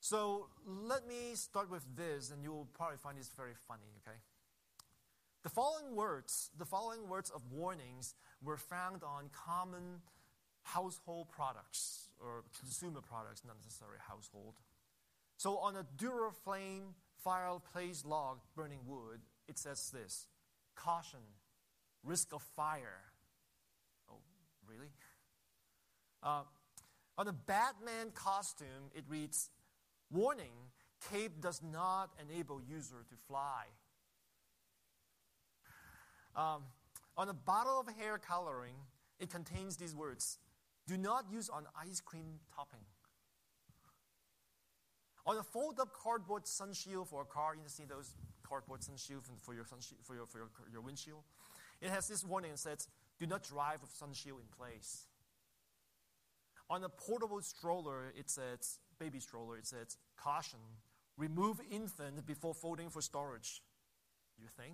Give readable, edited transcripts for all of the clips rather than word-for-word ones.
So let me start with this, and you will probably find this very funny, okay? The following words of warnings were found on common household products, or consumer products, not necessarily household. So on a Duraflame fireplace log burning wood, it says this: caution, risk of fire. Oh, really? On a Batman costume, it reads, warning, cape does not enable user to fly. On a bottle of hair coloring, it contains these words: do not use on ice cream topping. On a fold-up cardboard sun shield for a car, you see those cardboard sun shield for your windshield. It has this warning that says, do not drive with sun shield in place. On a portable stroller, it says, baby stroller, it says, caution, remove infant before folding for storage. You think?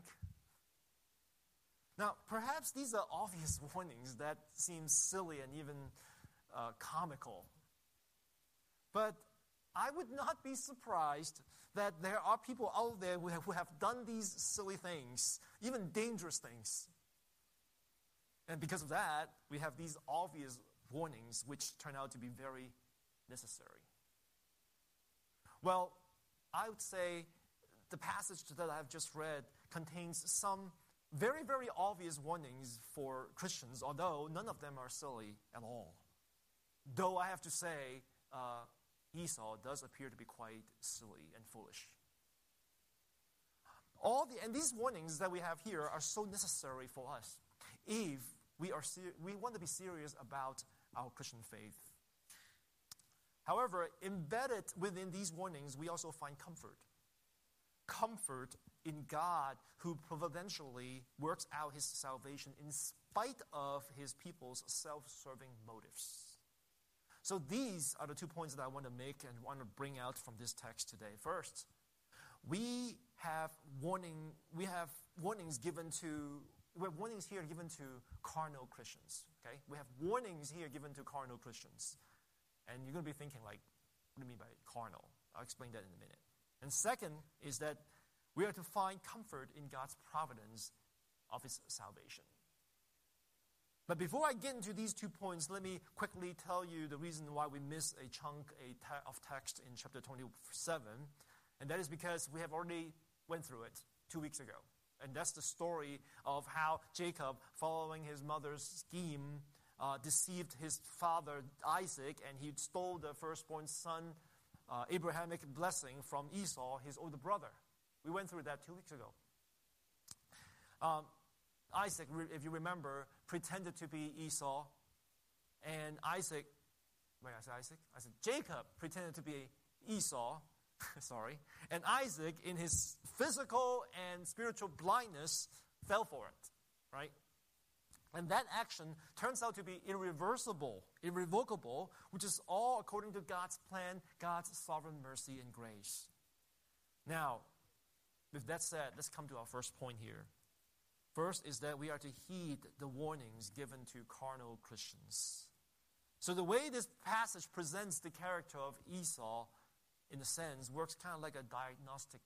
Now, perhaps these are obvious warnings that seem silly and even comical. But I would not be surprised that there are people out there who have done these silly things, even dangerous things. And because of that, we have these obvious warnings which turn out to be very necessary. Well, I would say the passage that I've just read contains some very, very obvious warnings for Christians, although none of them are silly at all. Though I have to say, Esau does appear to be quite silly and foolish. And these warnings that we have here are so necessary for us if we want to be serious about our Christian faith. However, embedded within these warnings, we also find comfort. Comfort in God, who providentially works out his salvation in spite of his people's self-serving motives. So these are the 2 points that I want to make and want to bring out from this text today. First, we have warnings here given to carnal Christians. Okay? We have warnings here given to carnal Christians. And you're going to be thinking like, what do you mean by carnal? I'll explain that in a minute. And second is that we are to find comfort in God's providence of his salvation. But before I get into these 2 points, let me quickly tell you the reason why we miss a chunk of text in chapter 27. And that is because we have already went through it 2 weeks ago. And that's the story of how Jacob, following his mother's scheme, deceived his father Isaac, and he stole the firstborn son, Abrahamic blessing from Esau, his older brother. We went through that 2 weeks ago. Isaac, if you remember, pretended to be Esau, and Jacob pretended to be Esau, and Isaac, in his physical and spiritual blindness, fell for it, right? And that action turns out to be irrevocable, which is all according to God's plan, God's sovereign mercy and grace. Now, with that said, let's come to our first point here. First is that we are to heed the warnings given to carnal Christians. So the way this passage presents the character of Esau, in a sense, works kind of like a diagnostic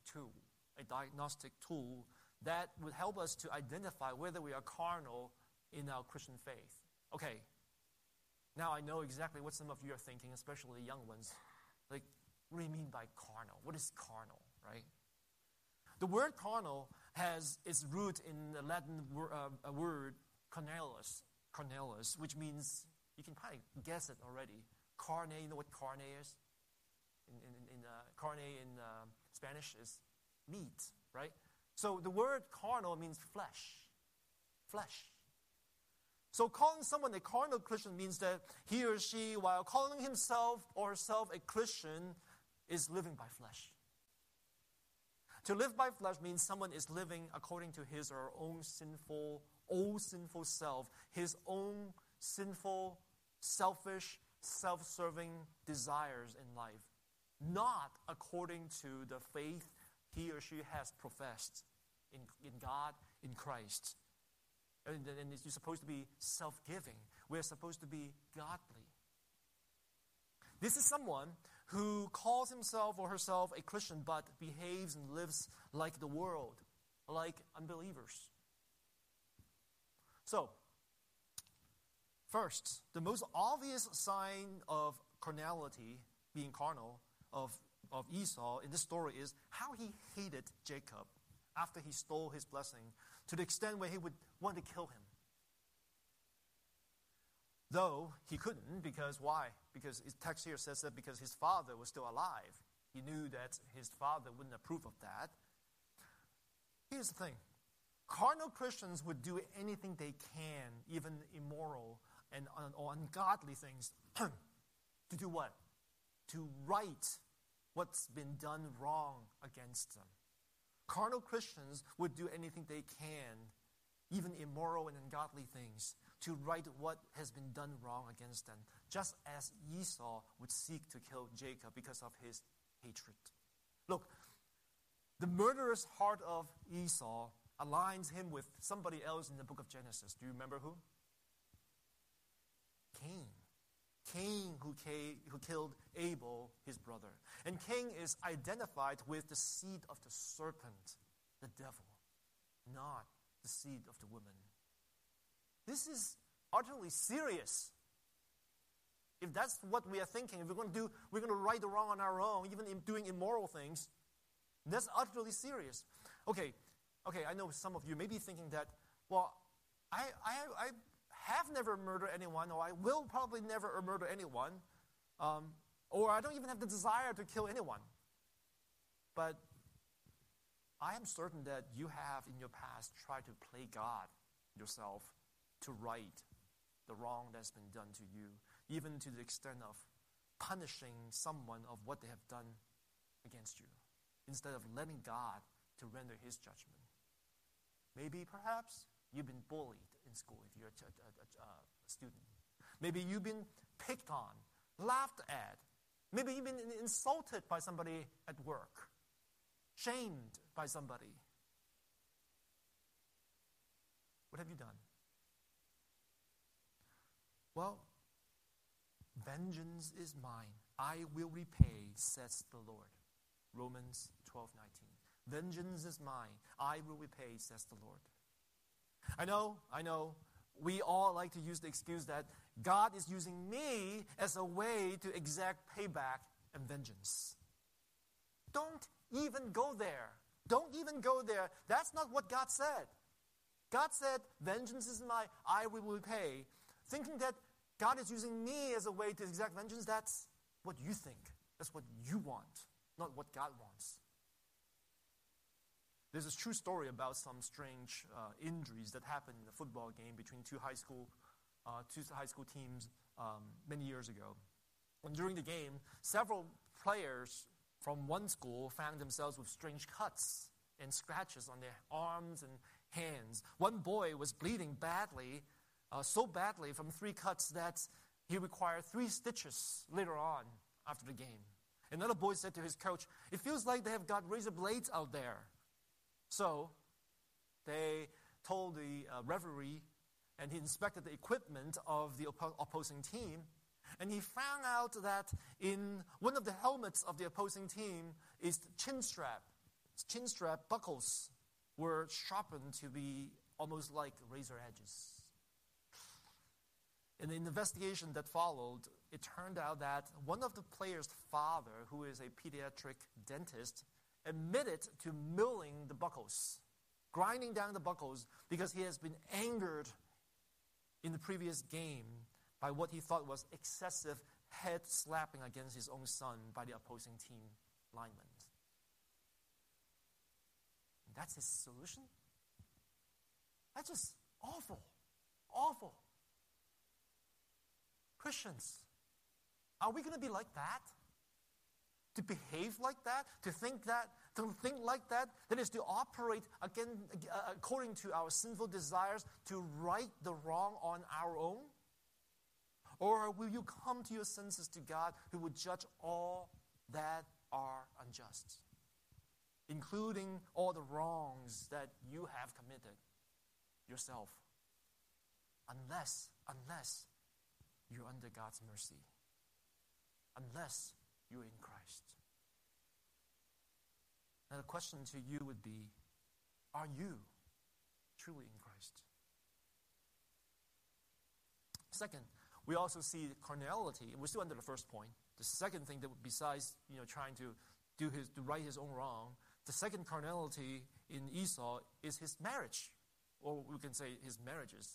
tool that would help us to identify whether we are carnal in our Christian faith. Okay, now I know exactly what some of you are thinking, especially young ones. Like, what do you mean by carnal? What is carnal, right? The word carnal has its root in the Latin word carnellus, which means, you can probably guess it already. Carne, you know what carne is? Carne in Spanish is meat, right? So the word carnal means flesh. So calling someone a carnal Christian means that he or she, while calling himself or herself a Christian, is living by flesh. To live by flesh means someone is living according to his or her own sinful self, his own sinful, selfish, self-serving desires in life, not according to the faith he or she has professed in God, in Christ. And you're supposed to be self-giving. We're supposed to be godly. This is someone who calls himself or herself a Christian but behaves and lives like the world, like unbelievers. So, first, the most obvious sign of carnality, being carnal, of Esau in this story is how he hated Jacob after he stole his blessing to the extent where he would want to kill him. Though he couldn't, because why? Because his text here says that because his father was still alive. He knew that his father wouldn't approve of that. Here's the thing. Carnal Christians would do anything they can, even immoral or ungodly things, to do what? To right what's been done wrong against them. Carnal Christians would do anything they can, even immoral and ungodly things, to right what has been done wrong against them, just as Esau would seek to kill Jacob because of his hatred. Look, the murderous heart of Esau aligns him with somebody else in the book of Genesis. Do you remember who? Cain. Cain who killed Abel, his brother. And Cain is identified with the seed of the serpent, the devil, not the seed of the woman. This is utterly serious. If that's what we are thinking, if we're going to right the wrong on our own, even in doing immoral things, that's utterly serious. Okay, I know some of you may be thinking that, well, I have never murdered anyone, or I will probably never murder anyone, or I don't even have the desire to kill anyone. But I am certain that you have in your past tried to play God yourself to right the wrong that's been done to you, even to the extent of punishing someone of what they have done against you, instead of letting God to render his judgment. Maybe, perhaps, you've been bullied in school if you're a student. Maybe you've been picked on, laughed at. Maybe you've been insulted by somebody at work, shamed by somebody. What have you done? Well, vengeance is mine. I will repay, says the Lord. Romans 12:19. Vengeance is mine. I will repay, says the Lord. I know. We all like to use the excuse that God is using me as a way to exact payback and vengeance. Don't even go there. Don't even go there. That's not what God said. God said, vengeance is mine, I will repay. Thinking that God is using me as a way to exact vengeance, that's what you think. That's what you want, not what God wants. There's a true story about some strange injuries that happened in a football game between two high school teams many years ago. And during the game, several players from one school found themselves with strange cuts and scratches on their arms and hands. One boy was bleeding badly, so badly from 3 cuts that he required 3 stitches later on after the game. Another boy said to his coach, "It feels like they have got razor blades out there." So they told the referee, and he inspected the equipment of the opposing team, and he found out that in one of the helmets of the opposing team is chin strap. Chin strap buckles were sharpened to be almost like razor edges. In the investigation that followed, it turned out that one of the players' father, who is a pediatric dentist, admitted to milling the buckles, grinding down the buckles, because he has been angered in the previous game by what he thought was excessive head slapping against his own son by the opposing team linemen. And that's his solution? That's just awful. Awful. Christians, are we going to be like that? To behave like that? To think like that? That is to operate again according to our sinful desires, to right the wrong on our own? Or will you come to your senses to God, who would judge all that are unjust, including all the wrongs that you have committed yourself, unless you're under God's mercy, unless you're in Christ. Now the question to you would be, are you truly in Christ? Second, we also see carnality. We're still under the first point. The second thing that besides trying to right his own wrong, the second carnality in Esau is his marriage, or we can say his marriages.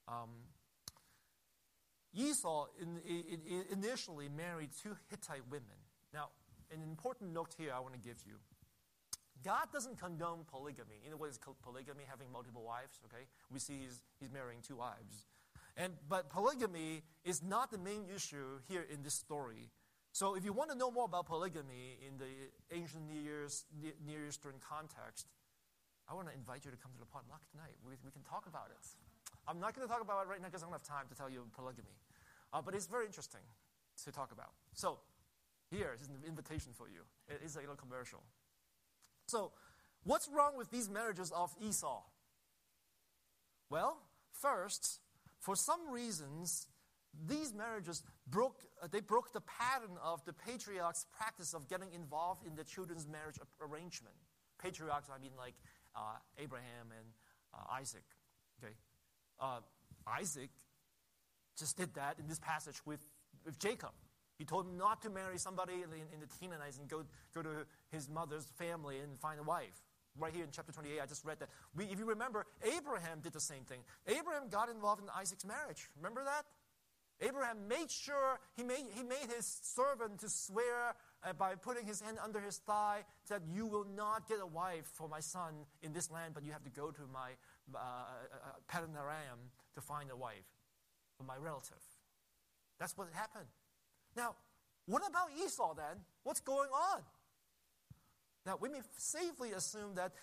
Esau initially married 2 Hittite women. Now, an important note here I want to give you. God doesn't condone polygamy. You know what is polygamy? Having multiple wives, okay? We see he's marrying 2 wives. But polygamy is not the main issue here in this story. So if you want to know more about polygamy in the ancient Near Eastern context, I want to invite you to come to the potluck tonight. We can talk about it. I'm not going to talk about it right now because I don't have time to tell you polygamy. But it's very interesting to talk about. So here is an invitation for you. It is a little commercial. So what's wrong with these marriages of Esau? Well, first, for some reasons, these marriages broke the pattern of the patriarchs' practice of getting involved in the children's marriage arrangement. Patriarchs, I mean like Abraham and Isaac. Okay, Isaac just did that in this passage with Jacob. He told him not to marry somebody in the Canaanites and go to his mother's family and find a wife. Right here in chapter 28, I just read that. If you remember, Abraham did the same thing. Abraham got involved in Isaac's marriage. Remember that? Abraham made sure, he made his servant to swear by putting his hand under his thigh that you will not get a wife for my son in this land, but you have to go to my Paddan Aram to find a wife for my relative. That's what happened. Now, what about Esau then? What's going on? Now, we may safely assume that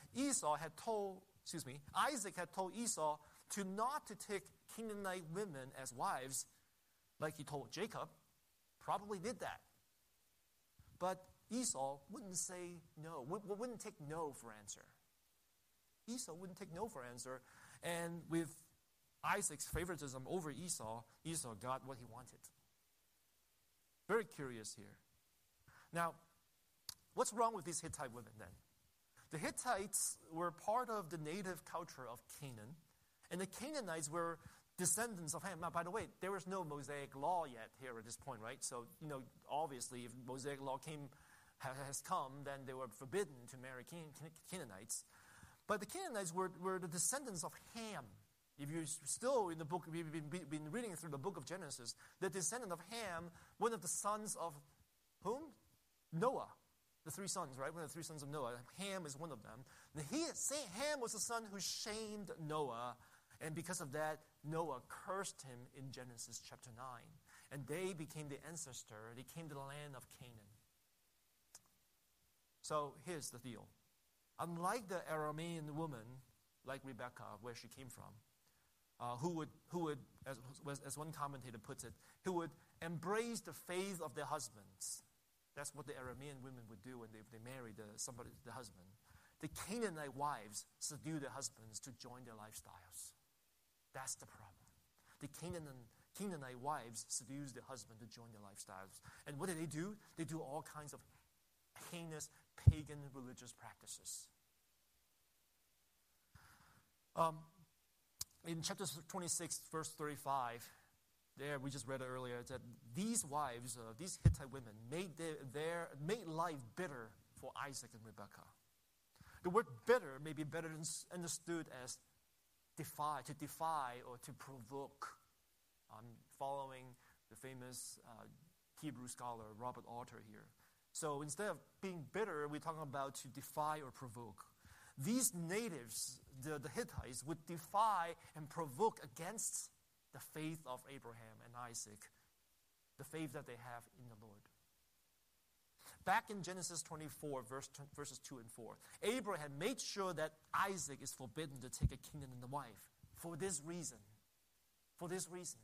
Isaac had told Esau not to take Canaanite women as wives, like he told Jacob. Probably did that. But Esau wouldn't say no, wouldn't take no for answer. Esau wouldn't take no for answer. And with Isaac's favoritism over Esau got what he wanted. Very curious here. Now, what's wrong with these Hittite women then? The Hittites were part of the native culture of Canaan, and the Canaanites were descendants of Ham. Now, by the way, there was no Mosaic law yet here at this point, right? So, obviously, if Mosaic law has come, then they were forbidden to marry Canaanites. But the Canaanites were the descendants of Ham. If you're still in the book, we've been reading through the book of Genesis, the descendant of Ham, one of the sons of whom? Noah. The 3 sons, right? One of the 3 sons of Noah. Ham is one of them. Ham was the son who shamed Noah, and because of that, Noah cursed him in Genesis chapter 9. And they became the ancestor. They came to the land of Canaan. So here's the deal. Unlike the Aramean woman, like Rebecca, where she came from, who would, as one commentator puts it, who would embrace the faith of their husbands. That's what the Aramean women would do when they married the husband. The Canaanite wives seduce their husbands to join their lifestyles. That's the problem. The Canaanite wives seduce their husband to join their lifestyles. And what do? They do all kinds of heinous pagan religious practices. In chapter 26, verse 35, there we just read it earlier, that these wives, these Hittite women, made life bitter for Isaac and Rebekah. The word bitter may be better understood as to defy or to provoke. Following the famous Hebrew scholar Robert Alter here. So instead of being bitter, we're talking about to defy or provoke. These natives, the Hittites, would defy and provoke against the faith of Abraham and Isaac, the faith that they have in the Lord. Back in Genesis 24, verses 2 and 4, Abraham made sure that Isaac is forbidden to take a Canaanite wife for this reason. For this reason.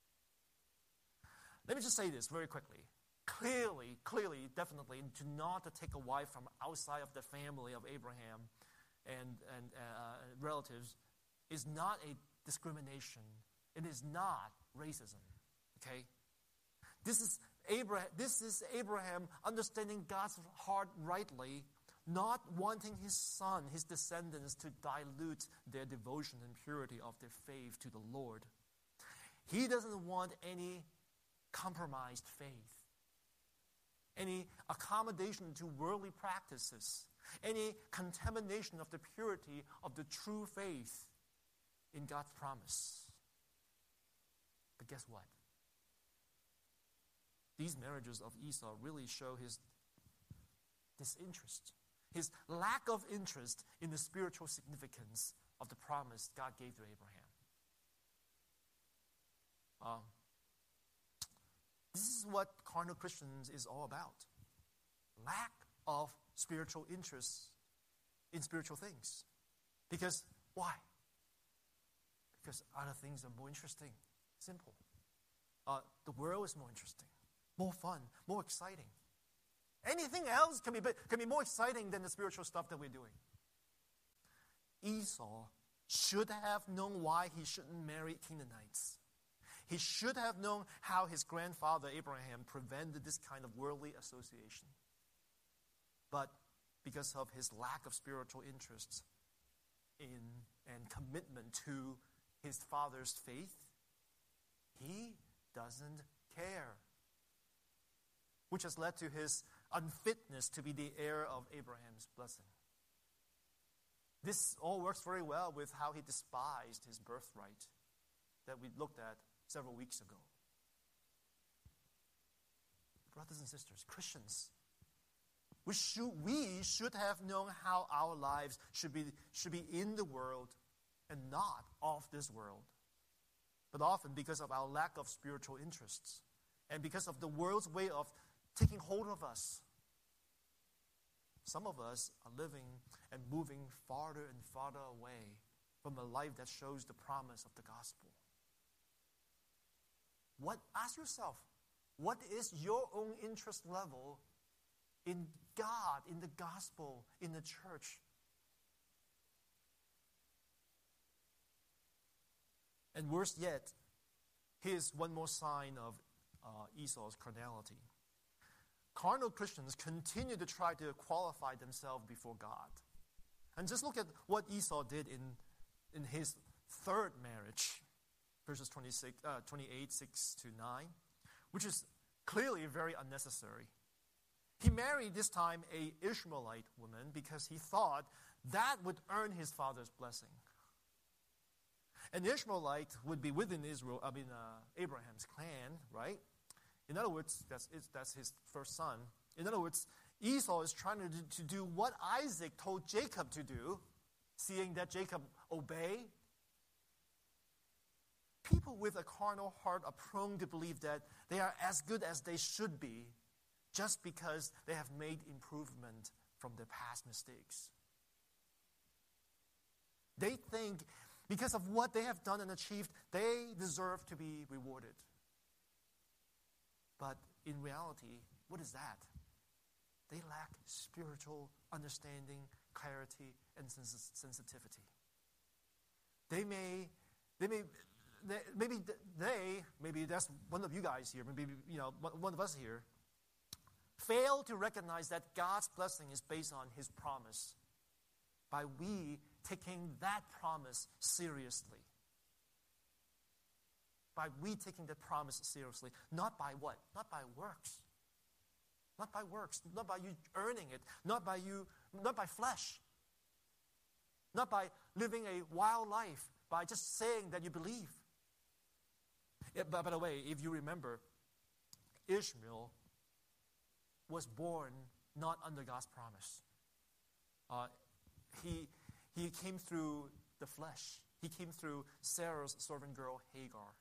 Let me just say this very quickly. Clearly, definitely, to not to take a wife from outside of the family of Abraham and relatives is not a discrimination. It is not racism. Okay? This is This is Abraham understanding God's heart rightly, not wanting his son, his descendants, to dilute their devotion and purity of their faith to the Lord. He doesn't want any compromised faith, any accommodation to worldly practices, any contamination of the purity of the true faith in God's promise. But guess what? These marriages of Esau really show his disinterest, his lack of interest in the spiritual significance of the promise God gave to Abraham. This is what carnal Christians is all about. Lack of spiritual interest in spiritual things. Because, why? Because other things are more interesting. Simple. The world is more interesting, more fun, more exciting. Anything else can be more exciting than the spiritual stuff that we're doing. Esau should have known why he shouldn't marry Canaanites. He should have known how his grandfather Abraham prevented this kind of worldly association. But because of his lack of spiritual interest in and commitment to his father's faith, he doesn't care. Which has led to his unfitness to be the heir of Abraham's blessing. This all works very well with how he despised his birthright that we looked at several weeks ago. Brothers and sisters, Christians, we should have known how our lives should be in the world and not of this world. But often, because of our lack of spiritual interests and because of the world's way of taking hold of us, some of us are living and moving farther and farther away from a life that shows the promise of the gospel. Ask yourself, what is your own interest level in God, in the gospel, in the church? And worse yet, here's one more sign of Esau's carnality. Carnal Christians continue to try to qualify themselves before God. And just look at what Esau did in his third marriage, verses 28, 6 to 9, which is clearly very unnecessary. He married this time an Ishmaelite woman because he thought that would earn his father's blessing. An Ishmaelite would be within Abraham's clan, right? In other words, that's his first son. In other words, Esau is trying to do what Isaac told Jacob to do, seeing that Jacob obeyed. People with a carnal heart are prone to believe that they are as good as they should be just because they have made improvement from their past mistakes. They think because of what they have done and achieved, they deserve to be rewarded. But in reality, what is that? They lack spiritual understanding, clarity, and sensitivity. Maybe that's one of you guys here, maybe one of us here, fail to recognize that God's blessing is based on His promise. By we taking that promise seriously. By we taking that promise seriously. Not by what? Not by works. Not by works. Not by you earning it. Not by flesh. Not by living a wild life. By just saying that you believe. By the way, if you remember, Ishmael was born not under God's promise. He came through the flesh. He came through Sarah's servant girl, Hagar.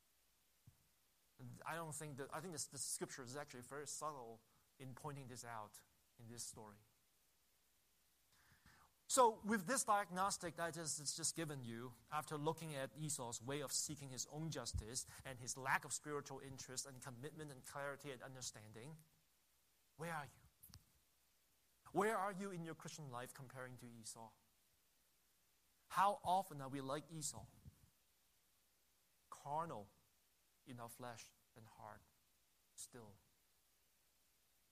I think the scripture is actually very subtle in pointing this out in this story. So with this diagnostic that it's just given you, after looking at Esau's way of seeking his own justice and his lack of spiritual interest and commitment and clarity and understanding, where are you? Where are you in your Christian life comparing to Esau? How often are we like Esau? Carnal in our flesh and heart still.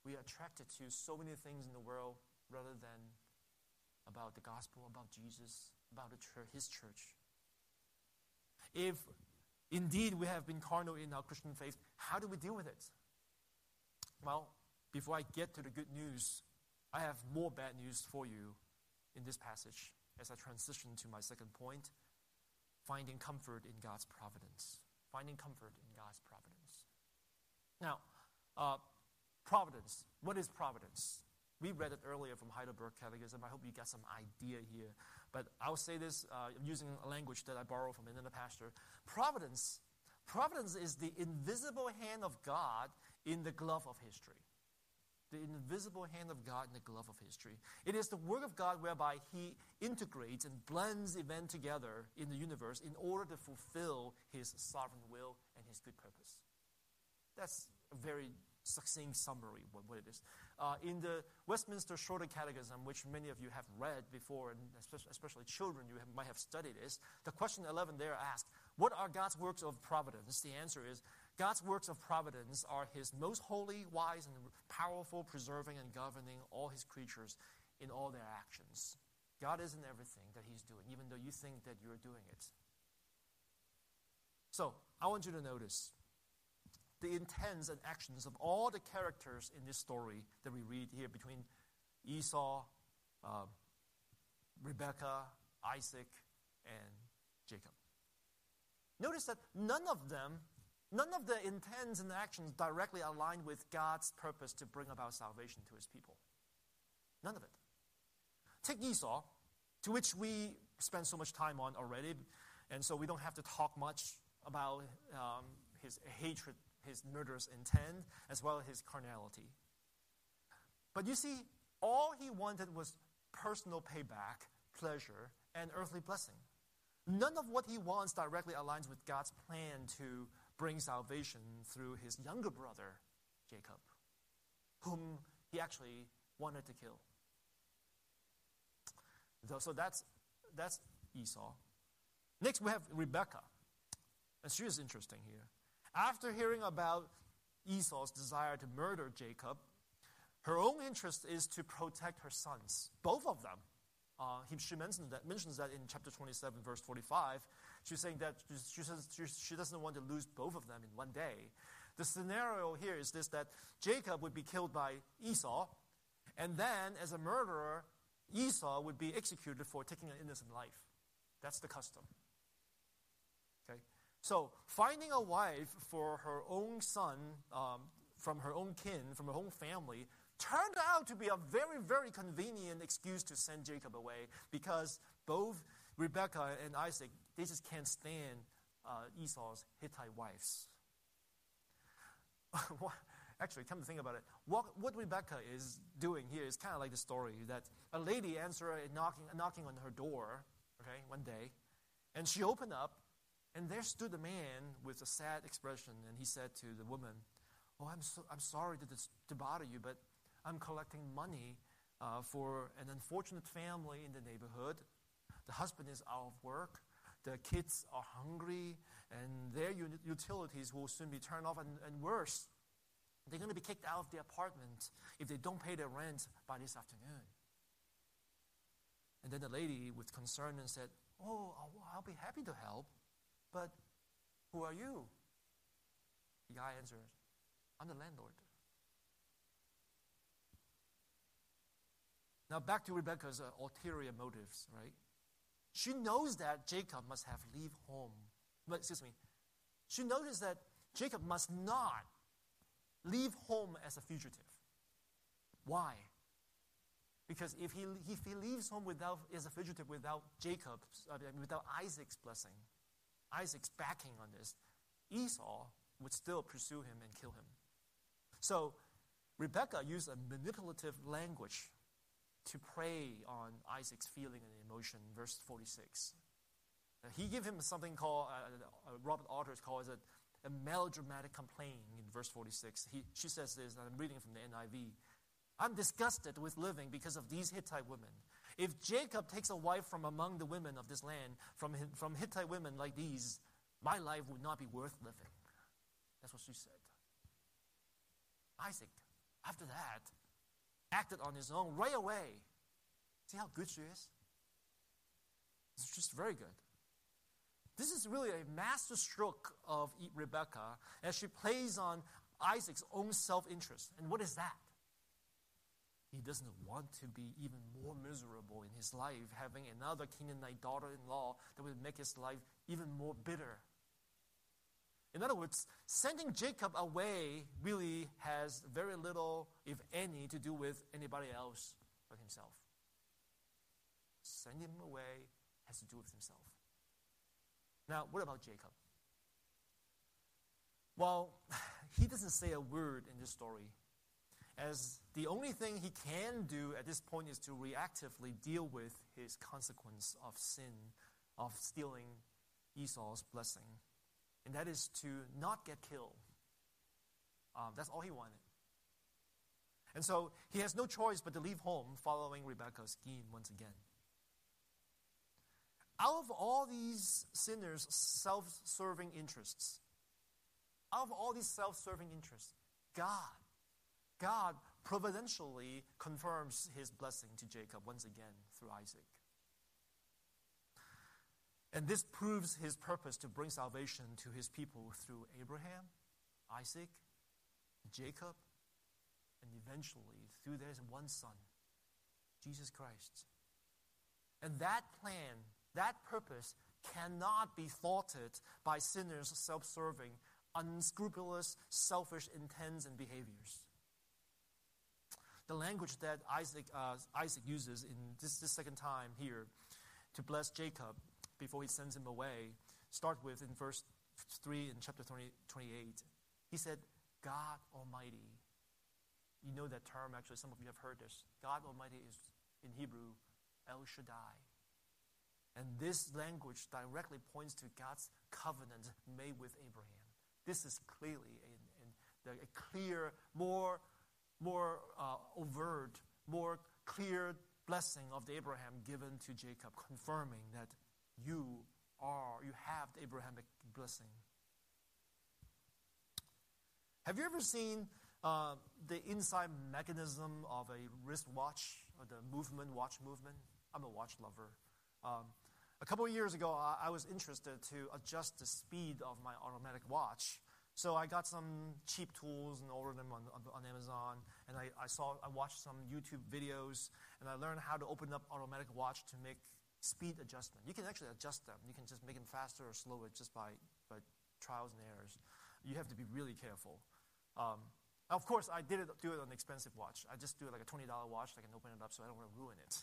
We are attracted to so many things in the world rather than about the gospel, about Jesus, about the church, his church. If indeed we have been carnal in our Christian faith, how do we deal with it? Well, before I get to the good news, I have more bad news for you in this passage as I transition to my second point, finding comfort in God's providence. Finding comfort in God's providence. Now, providence. What is providence? We read it earlier from Heidelberg Catechism. I hope you got some idea here. But I'll say this using a language that I borrow from another pastor. Providence is the invisible hand of God in the glove of history. The invisible hand of God in the glove of history. It is the work of God whereby he integrates and blends events together in the universe in order to fulfill his sovereign will and his good purpose. That's a very succinct summary of what it is. In the Westminster Shorter Catechism, which many of you have read before, and especially children, might have studied this, the question 11 there asks, what are God's works of providence? The answer is, God's works of providence are his most holy, wise, and powerful, preserving and governing all his creatures in all their actions. God is in everything that he's doing, even though you think that you're doing it. So, I want you to notice the intents and actions of all the characters in this story that we read here between Esau, Rebekah, Isaac, and Jacob. Notice that none of the intents and actions directly align with God's purpose to bring about salvation to his people. None of it. Take Esau, to which we spend so much time on already, and so we don't have to talk much about his hatred, his murderous intent, as well as his carnality. But you see, all he wanted was personal payback, pleasure, and earthly blessing. None of what he wants directly aligns with God's plan to bring salvation through his younger brother, Jacob, whom he actually wanted to kill. So that's Esau. Next, we have Rebekah. And she is interesting here. After hearing about Esau's desire to murder Jacob, her own interest is to protect her sons, both of them. She mentions that in chapter 27, verse 45. She's saying that she doesn't want to lose both of them in one day. The scenario here is this, that Jacob would be killed by Esau, and then as a murderer, Esau would be executed for taking an innocent life. That's the custom. Okay? So finding a wife for her own son, from her own kin, from her own family, turned out to be a very, very convenient excuse to send Jacob away, because both Rebekah and Isaac, they just can't stand Esau's Hittite wives. Actually, come to think about it, what Rebekah is doing here is kind of like the story that a lady answered knocking on her door, okay, one day, and she opened up, and there stood a man with a sad expression, and he said to the woman, "Oh, I'm sorry to bother you, but I'm collecting money for an unfortunate family in the neighborhood. The husband is out of work, the kids are hungry, and their utilities will soon be turned off, and worse, they're going to be kicked out of the apartment if they don't pay their rent by this afternoon." And then the lady with concern and said, "Oh, I'll be happy to help, but who are you?" The guy answered, "I'm the landlord." Now back to Rebekah's ulterior motives, right? She knows that Jacob must have leave home. She noticed that Jacob must not leave home as a fugitive. Why? Because if he leaves home as a fugitive without without Isaac's blessing, Isaac's backing on this, Esau would still pursue him and kill him. So Rebekah used a manipulative language to prey on Isaac's feeling and emotion. Verse 46. He gave him something called, Robert Alters calls it a melodramatic complaint in verse 46. She says this, and I'm reading from the NIV. "I'm disgusted with living because of these Hittite women. If Jacob takes a wife from among the women of this land, from Hittite women like these, my life would not be worth living." That's what she said. Isaac, after that, acted on his own right away. See how good she is? It's just very good. This is really a master stroke of Rebekah as she plays on Isaac's own self-interest. And what is that? He doesn't want to be even more miserable in his life, having another Canaanite daughter-in-law that would make his life even more bitter. In other words, sending Jacob away really has very little, if any, to do with anybody else but himself. Sending him away has to do with himself. Now, what about Jacob? Well, he doesn't say a word in this story, as the only thing he can do at this point is to reactively deal with his consequence of sin, of stealing Esau's blessing. And that is to not get killed. That's all he wanted. And so he has no choice but to leave home following Rebekah's scheme once again. Out of all these sinners' self-serving interests, God providentially confirms his blessing to Jacob once again through Isaac. And this proves his purpose to bring salvation to his people through Abraham, Isaac, Jacob, and eventually through their one son, Jesus Christ. And that plan, that purpose cannot be thwarted by sinners' self-serving, unscrupulous, selfish intents and behaviors. The language that Isaac uses in this second time here to bless Jacob before he sends him away, start with in verse 3 in chapter 28. He said, God Almighty. You know that term, actually, some of you have heard this. God Almighty is, in Hebrew, El Shaddai. And this language directly points to God's covenant made with Abraham. This is clearly a clear, more overt, more clear blessing of the Abraham given to Jacob, confirming that you have the Abrahamic blessing. Have you ever seen the inside mechanism of a wristwatch, or the watch movement? I'm a watch lover. A couple of years ago, I was interested to adjust the speed of my automatic watch. So I got some cheap tools and ordered them on Amazon. And I watched some YouTube videos, and I learned how to open up automatic watch to make speed adjustment. You can actually adjust them. You can just make them faster or slower just by trials and errors. You have to be really careful. Of course, I didn't do it on an expensive watch. I just do it like a $20 watch. I can open it up so I don't want to ruin it.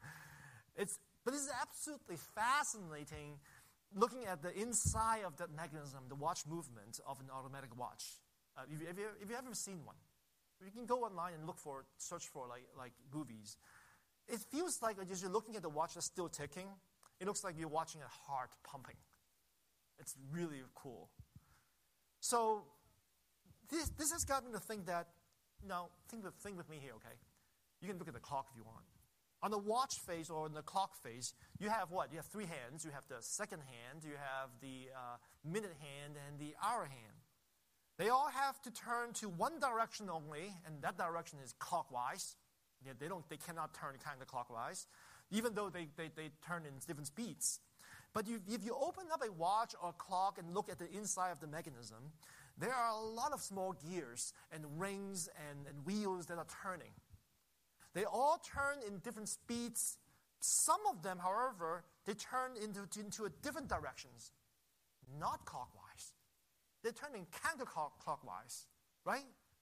But this is absolutely fascinating, looking at the inside of that mechanism, the watch movement of an automatic watch. If you've ever seen one, you can go online and search for like movies. It feels like as you're looking at the watch that's still ticking, it looks like you're watching a heart pumping. It's really cool. So this has got me to think that, now think with me here, okay? You can look at the clock if you want. On the watch face or on the clock face, you have what? You have three hands. You have the second hand, you have the minute hand, and the hour hand. They all have to turn to one direction only, and that direction is clockwise. They cannot turn counterclockwise, even though they turn in different speeds. But if you open up a watch or clock and look at the inside of the mechanism, there are a lot of small gears and rings and wheels that are turning. They all turn in different speeds. Some of them, however, they turn into different directions, not clockwise. They're turning counterclockwise, right?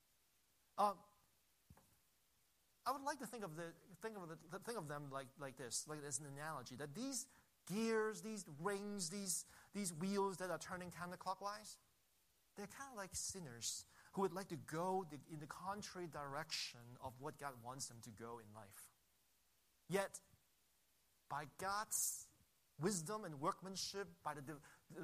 I would like to think of them like this, like as an analogy, that these gears, these rings, these wheels that are turning counterclockwise, they're kind of like sinners who would like to go in the contrary direction of what God wants them to go in life. Yet, by God's wisdom and workmanship, by the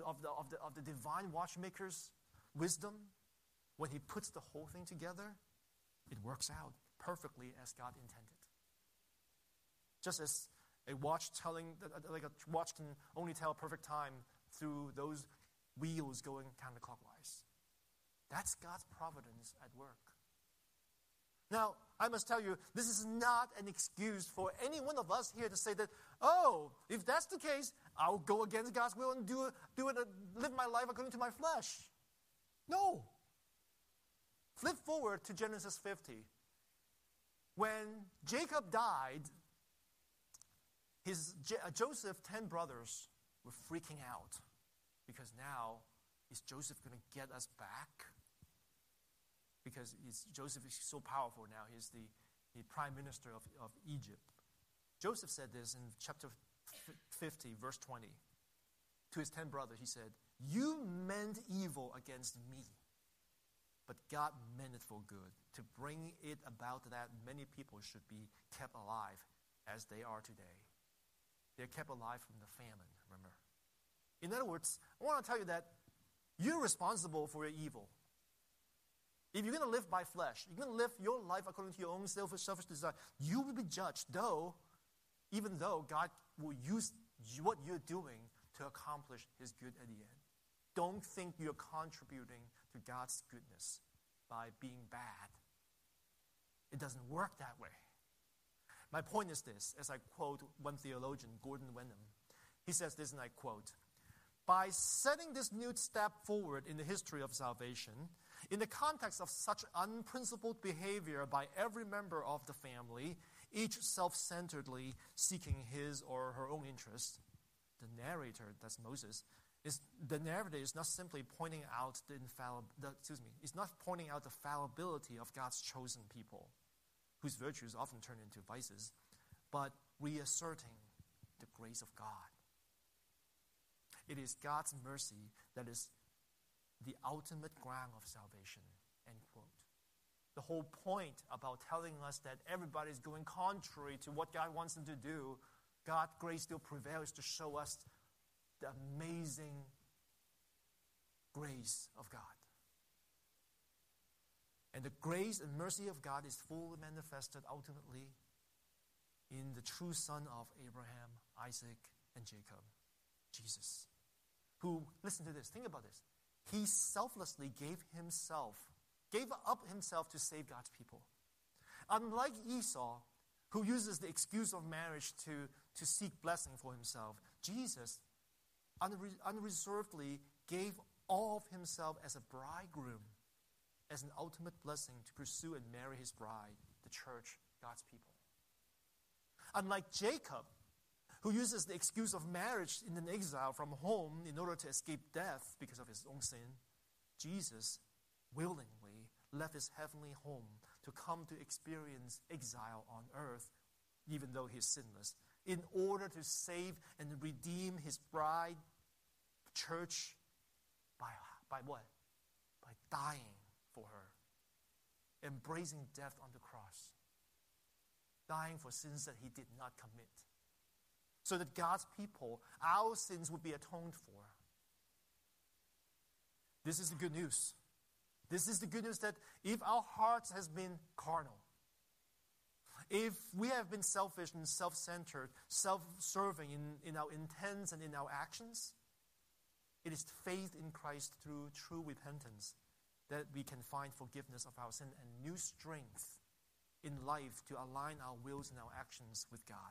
divine watchmaker's wisdom, when he puts the whole thing together, it works out perfectly as God intended. Just as a watch can only tell perfect time through those wheels going counterclockwise. That's God's providence at work. Now, I must tell you, this is not an excuse for any one of us here to say that, oh, if that's the case, I'll go against God's will and live my life according to my flesh. No. Flip forward to Genesis 50. When Jacob died, Joseph's 10 brothers were freaking out because now, is Joseph going to get us back? Because Joseph is so powerful now. He's the prime minister of Egypt. Joseph said this in chapter 50, verse 20. To his 10 brothers, he said, "You meant evil against me, but God meant it for good, to bring it about that many people should be kept alive as they are today." They're kept alive from the famine, remember? In other words, I want to tell you that you're responsible for your evil. If you're going to live by flesh, you're going to live your life according to your own selfish desire, you will be judged, even though God will use what you're doing to accomplish His good at the end. Don't think you're contributing to God's goodness by being bad. It doesn't work that way. My point is this, as I quote one theologian, Gordon Wenham. He says this, and I quote, "By setting this new step forward in the history of salvation, in the context of such unprincipled behavior by every member of the family, each self-centeredly seeking his or her own interest, the narrator, that's Moses, the narrator is not simply pointing out it's not pointing out the fallibility of God's chosen people, whose virtues often turn into vices, but reasserting the grace of God. It is God's mercy that is the ultimate ground of salvation," end quote. The whole point about telling us that everybody is going contrary to what God wants them to do, God's grace still prevails to show us the amazing grace of God. And the grace and mercy of God is fully manifested ultimately in the true son of Abraham, Isaac, and Jacob, Jesus, who, listen to this, think about this, He selflessly gave up himself to save God's people. Unlike Esau, who uses the excuse of marriage to seek blessing for himself, Jesus unreservedly gave all of himself as a bridegroom, as an ultimate blessing to pursue and marry his bride, the church, God's people. Unlike Jacob, who uses the excuse of marriage in an exile from home in order to escape death because of his own sin, Jesus willingly left his heavenly home to come to experience exile on earth, even though he is sinless, in order to save and redeem his bride, the church, by what? By dying for her, embracing death on the cross, dying for sins that he did not commit, so that God's people, our sins, would be atoned for. This is the good news. This is the good news that if our hearts has been carnal, if we have been selfish and self-centered, self-serving in our intents and in our actions, it is faith in Christ through true repentance that we can find forgiveness of our sin and new strength in life to align our wills and our actions with God.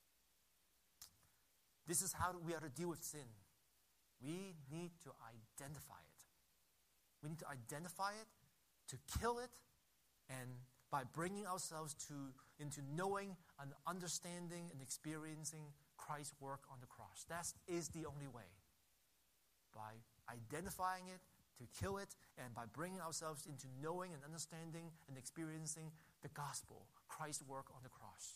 This is how we are to deal with sin. We need to identify it. We need to identify it, to kill it, and by bringing ourselves into knowing and understanding and experiencing Christ's work on the cross. That is the only way. By identifying it, to kill it, and by bringing ourselves into knowing and understanding and experiencing the gospel, Christ's work on the cross.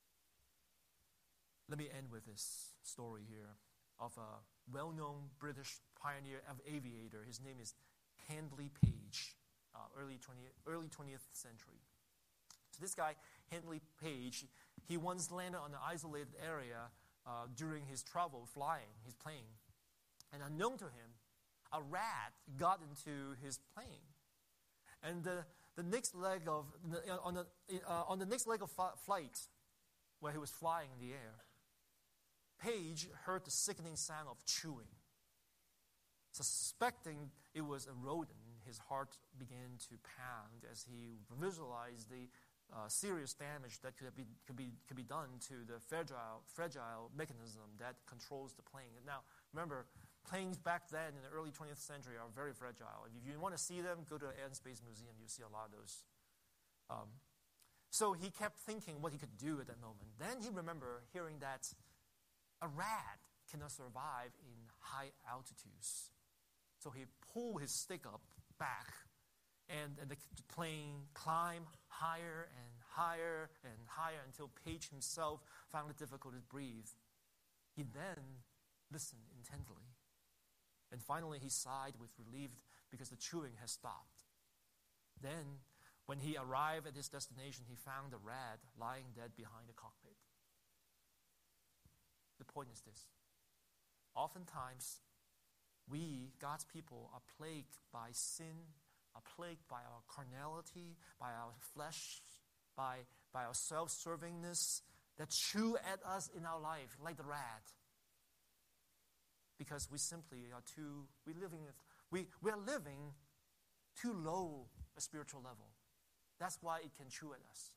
Let me end with this story here of a well-known British pioneer aviator. His name is Handley Page, early 20th century. So this guy, Handley Page, he once landed on an isolated area during his travel flying his plane. And unknown to him, a rat got into his plane. And on the next leg of flight, where he was flying in the air, Page heard the sickening sound of chewing. Suspecting it was a rodent, his heart began to pound as he visualized serious damage that could be done to the fragile mechanism that controls the plane. Now, remember, planes back then in the early 20th century are very fragile. If you want to see them, go to the Air and Space Museum. You'll see a lot of those. So he kept thinking what he could do at that moment. Then he remembered hearing that a rat cannot survive in high altitudes. So he pulled his stick up back, and the plane climbed higher and higher and higher until Page himself found it difficult to breathe. He then listened intently. And finally he sighed with relief because the chewing had stopped. Then, when he arrived at his destination, he found the rat lying dead behind the cockpit. The point is this. Oftentimes, we, God's people, are plagued by sin, are plagued by our carnality, by our flesh, by our self-servingness that chew at us in our life like the rat. Because we simply are we are living too low a spiritual level. That's why it can chew at us.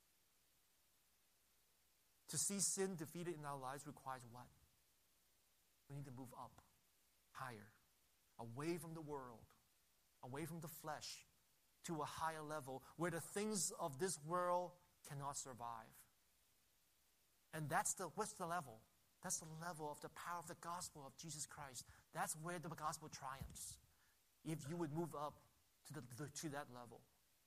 To see sin defeated in our lives requires what? We need to move up, higher, away from the world, away from the flesh, to a higher level where the things of this world cannot survive. And what's the level? That's the level of the power of the gospel of Jesus Christ. That's where the gospel triumphs. If you would move up to that level.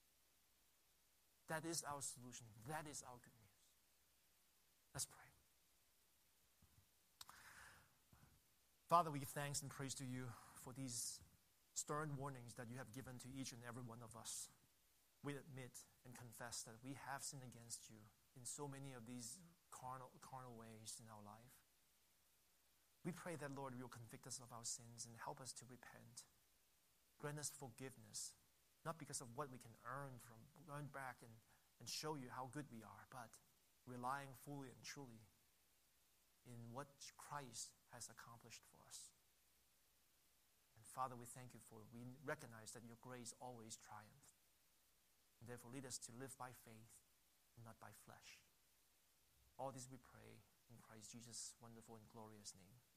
That is our solution. That is our good news. Let's pray. Father, we give thanks and praise to you for these stern warnings that you have given to each and every one of us. We admit and confess that we have sinned against you in so many of these carnal ways in our life. We pray that, Lord, you will convict us of our sins and help us to repent. Grant us forgiveness, not because of what we can earn back and show you how good we are, but relying fully and truly in what Christ has accomplished for us. And Father, we thank you we recognize that your grace always triumphs. And therefore lead us to live by faith and not by flesh. All this we pray in Christ Jesus' wonderful and glorious name.